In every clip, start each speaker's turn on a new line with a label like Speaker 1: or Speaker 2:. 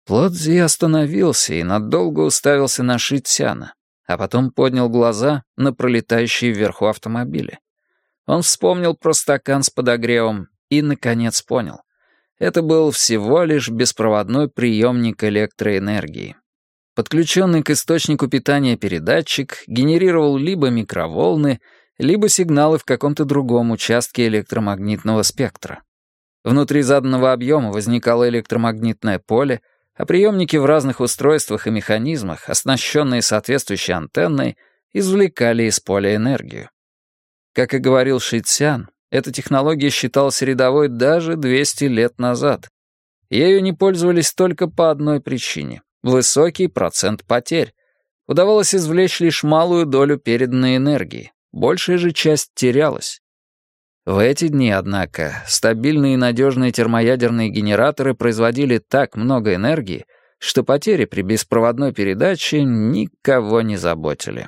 Speaker 1: Лодзи остановился и надолго уставился на Шицяна, а потом поднял глаза на пролетающие вверху автомобили. Он вспомнил про стакан с подогревом и, наконец, понял. Это был всего лишь беспроводной приемник электроэнергии. Подключенный к источнику питания передатчик генерировал либо микроволны, либо сигналы в каком-то другом участке электромагнитного спектра. Внутри заданного объема возникало электромагнитное поле, а приемники в разных устройствах и механизмах, оснащенные соответствующей антенной, извлекали из поля энергию. Как и говорил Шицян, эта технология считалась рядовой даже 200 лет назад. Ею не пользовались только по одной причине — высокий процент потерь. Удавалось извлечь лишь малую долю переданной энергии, большая же часть терялась. В эти дни, однако, стабильные и надежные термоядерные генераторы производили так много энергии, что потери при беспроводной передаче никого не заботили.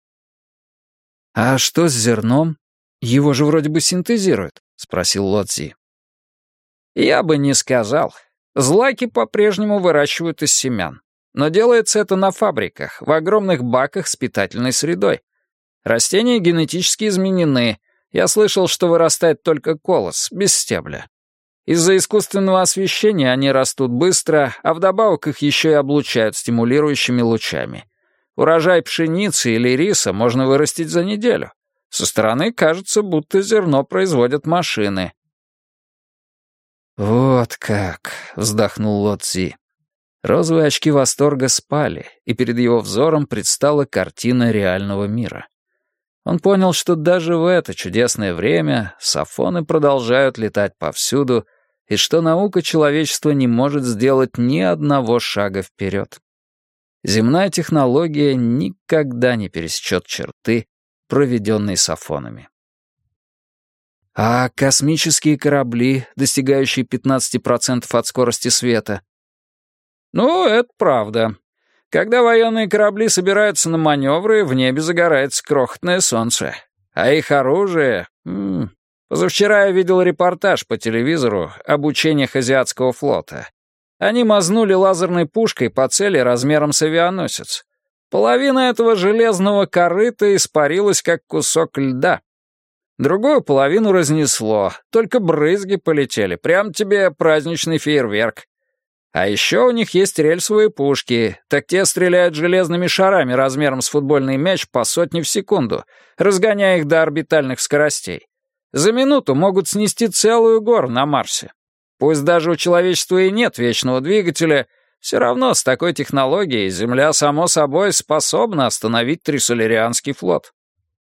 Speaker 1: «А что с зерном? Его же вроде бы синтезируют», — спросил Лодзи. «Я бы не сказал. Злаки по-прежнему выращивают из семян. Но делается это на фабриках, в огромных баках с питательной средой. Растения генетически изменены. Я слышал, что вырастает только колос, без стебля. Из-за искусственного освещения они растут быстро, а вдобавок их еще и облучают стимулирующими лучами. Урожай пшеницы или риса можно вырастить за неделю. Со стороны кажется, будто зерно производят машины». «Вот как», — вздохнул Лодзи. Розовые очки восторга спали, и перед его взором предстала картина реального мира. Он понял, что даже в это чудесное время сафоны продолжают летать повсюду, и что наука человечества не может сделать ни одного шага вперед. Земная технология никогда не пересечет черты, проведенные сафонами. А космические корабли, достигающие 15% от скорости света? Ну, это правда. Когда военные корабли собираются на маневры, в небе загорается крохотное солнце. А их оружие... Позавчера я видел репортаж по телевизору об учениях азиатского флота. Они мазнули лазерной пушкой по цели размером с авианосец. Половина этого железного корыта испарилась, как кусок льда. Другую половину разнесло, только брызги полетели, прям тебе праздничный фейерверк. А еще у них есть рельсовые пушки, так те стреляют железными шарами размером с футбольный мяч по сотне в секунду, разгоняя их до орбитальных скоростей. За минуту могут снести целую гору на Марсе. Пусть даже у человечества и нет вечного двигателя, все равно с такой технологией Земля, само собой, способна остановить Трисоларианский флот.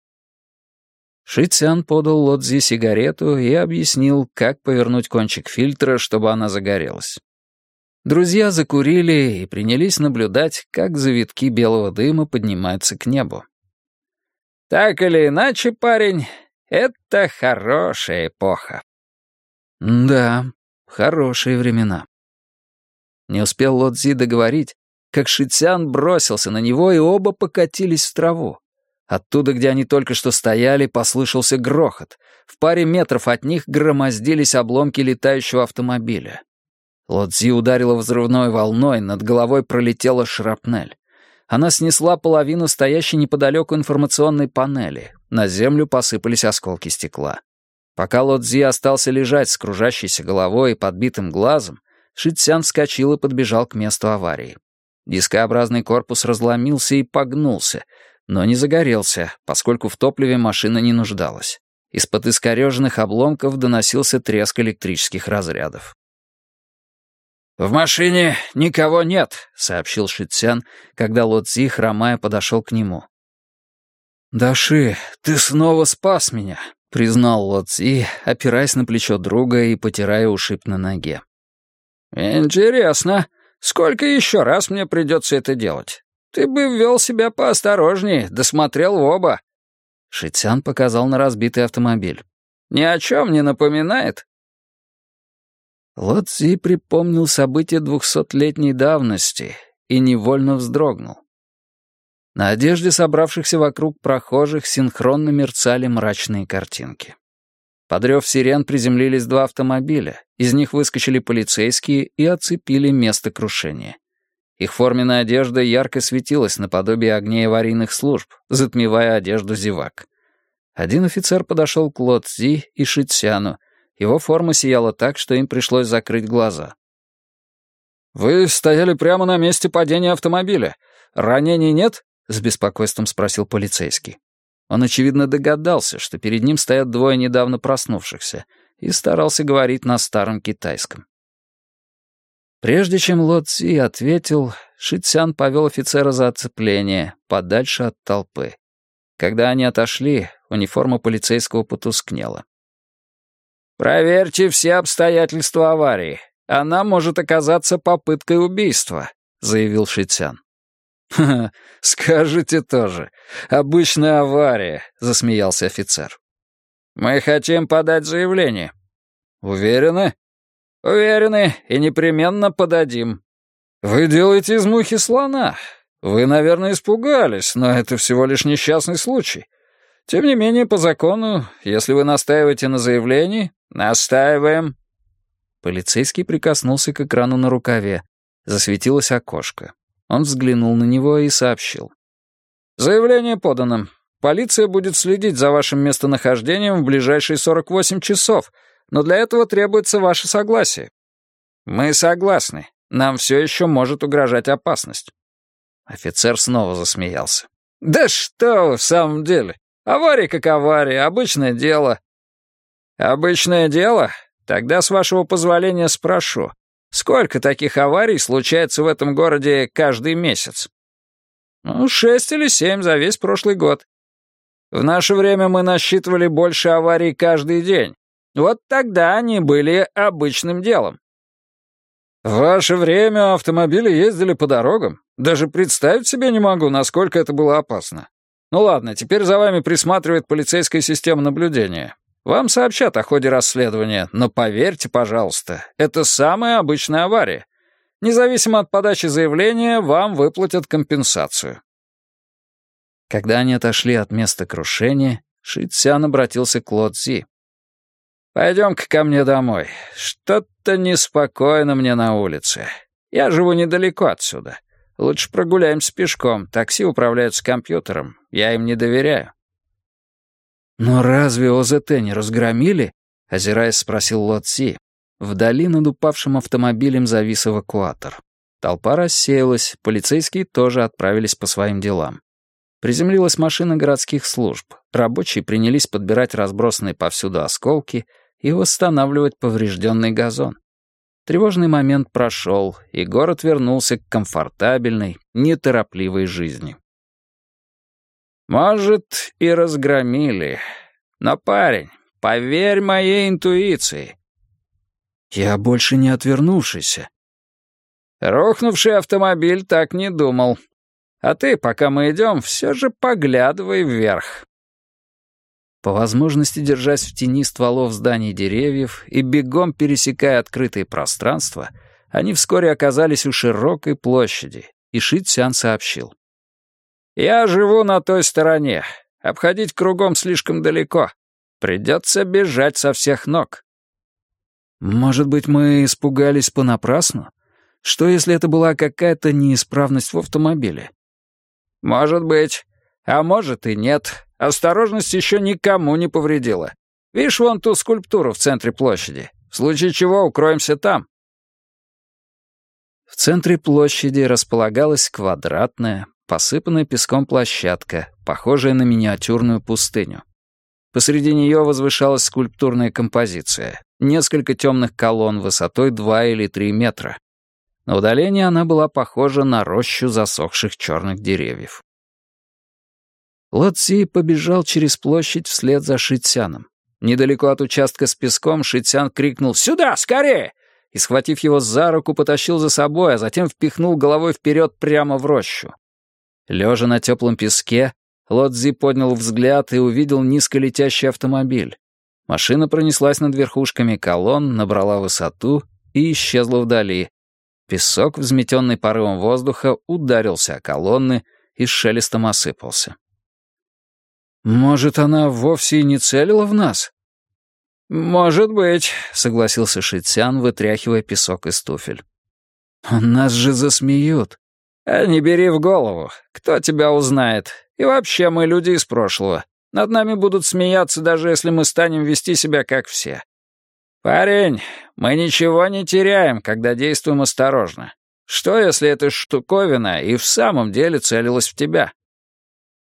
Speaker 1: Шицян подал Лодзи сигарету и объяснил, как повернуть кончик фильтра, чтобы она загорелась. Друзья закурили и принялись наблюдать, как завитки белого дыма поднимаются к небу. «Так или иначе, парень, это хорошая эпоха». «Да, хорошие времена». Не успел Лодзи договорить, как Шицян бросился на него, и оба покатились в траву. Оттуда, где они только что стояли, послышался грохот. В паре метров от них громоздились обломки летающего автомобиля. Лодзи ударила взрывной волной, над головой пролетела шрапнель. Она снесла половину стоящей неподалеку информационной панели. На землю посыпались осколки стекла. Пока Лодзи остался лежать с кружащейся головой и подбитым глазом, Шицян вскочил и подбежал к месту аварии. Дискообразный корпус разломился и погнулся, но не загорелся, поскольку в топливе машина не нуждалась. Из-под искореженных обломков доносился треск электрических разрядов. «В машине никого нет», — сообщил Шицян, когда Лодзи, хромая, подошел к нему. «Даши, ты снова спас меня», — признал Лодзи, опираясь на плечо друга и потирая ушиб на ноге. «Интересно, сколько еще раз мне придется это делать? Ты бы вел себя поосторожнее, досмотрел в оба». Шицян показал на разбитый автомобиль. «Ни о чем не напоминает?» Лодзи припомнил события 200-летней давности и невольно вздрогнул. На одежде собравшихся вокруг прохожих синхронно мерцали мрачные картинки. Под рев сирен приземлились 2 автомобиля, из них выскочили полицейские и оцепили место крушения. Их форменная одежда ярко светилась наподобие огней аварийных служб, затмевая одежду зевак. Один офицер подошел к Ло Цзи и Ши Цяну. Его форма сияла так, что им пришлось закрыть глаза. «Вы стояли прямо на месте падения автомобиля. Ранений нет?» — с беспокойством спросил полицейский. Он, очевидно, догадался, что перед ним стоят 2 недавно проснувшихся, и старался говорить на старом китайском. Прежде чем Ло Цзи ответил, Ши Цян повел офицера за оцепление, подальше от толпы. Когда они отошли, униформа полицейского потускнела. «Проверьте все обстоятельства аварии. Она может оказаться попыткой убийства», — заявил Ши Цян. «Ха-ха, скажете тоже. Обычная авария», — засмеялся офицер. «Мы хотим подать заявление». «Уверены?» «Уверены и непременно подадим». «Вы делаете из мухи слона. Вы, наверное, испугались, но это всего лишь несчастный случай. Тем не менее, по закону, если вы настаиваете на заявлении...» «Настаиваем». Полицейский прикоснулся к экрану на рукаве. Засветилось окошко. Он взглянул на него и сообщил. «Заявление подано. Полиция будет следить за вашим местонахождением в ближайшие 48 часов, но для этого требуется ваше согласие». «Мы согласны. Нам все еще может угрожать опасность». Офицер снова засмеялся. «Да что вы, в самом деле? Авария как авария, обычное дело». «Обычное дело? Тогда, с вашего позволения, спрошу. Сколько таких аварий случается в этом городе каждый месяц?» 6 или 7 за весь прошлый год. В наше время мы насчитывали больше аварий каждый день. Вот тогда они были обычным делом». «В ваше время автомобили ездили по дорогам? Даже представить себе не могу, насколько это было опасно. Ну ладно, теперь за вами присматривает полицейская система наблюдения. Вам сообщат о ходе расследования, но поверьте, пожалуйста, это самая обычная авария. Независимо от подачи заявления, вам выплатят компенсацию». Когда они отошли от места крушения, Ши Цян обратился к Ло Цзи. «Пойдем-ка ко мне домой. Что-то неспокойно мне на улице. Я живу недалеко отсюда. Лучше прогуляемся пешком. Такси управляются компьютером. Я им не доверяю». «Но разве ОЗТ не разгромили?» — озираясь, спросил Ло Цзи. Вдали над упавшим автомобилем завис эвакуатор. Толпа рассеялась, полицейские тоже отправились по своим делам. Приземлилась машина городских служб. Рабочие принялись подбирать разбросанные повсюду осколки и восстанавливать поврежденный газон. Тревожный момент прошел, и город вернулся к комфортабельной, неторопливой жизни. «Может, и разгромили. Но, парень, поверь моей интуиции». «Я больше не отвернувшийся». «Рухнувший автомобиль так не думал. А ты, пока мы идем, все же поглядывай вверх». По возможности, держась в тени стволов зданий и деревьев и бегом пересекая открытые пространства, они вскоре оказались у широкой площади, и Ши Цян сообщил. «Я живу на той стороне. Обходить кругом слишком далеко. Придется бежать со всех ног». «Может быть, мы испугались понапрасну? Что, если это была какая-то неисправность в автомобиле?» «Может быть. А может и нет. Осторожность еще никому не повредила. Видишь вон ту скульптуру в центре площади? В случае чего укроемся там». В центре площади располагалась квадратная, посыпанная песком площадка, похожая на миниатюрную пустыню. Посреди нее возвышалась скульптурная композиция, несколько темных колонн высотой 2 или 3 метра. На удалении она была похожа на рощу засохших черных деревьев. Ло Цзи побежал через площадь вслед за Ши Цяном. Недалеко от участка с песком Ши Цян крикнул «Сюда, скорее!» и, схватив его за руку, потащил за собой, а затем впихнул головой вперед прямо в рощу. Лежа на теплом песке, Ло Цзи поднял взгляд и увидел низко летящий автомобиль. Машина пронеслась над верхушками колонн, набрала высоту и исчезла вдали. Песок, взметенный порывом воздуха, ударился о колонны и с шелестом осыпался. «Может, она вовсе и не целила в нас?» «Может быть», — согласился Шицян, вытряхивая песок из туфель. «Нас же засмеют». «Не бери в голову. Кто тебя узнает? И вообще мы люди из прошлого. Над нами будут смеяться, даже если мы станем вести себя как все. Парень, мы ничего не теряем, когда действуем осторожно. Что, если эта штуковина и в самом деле целилась в тебя?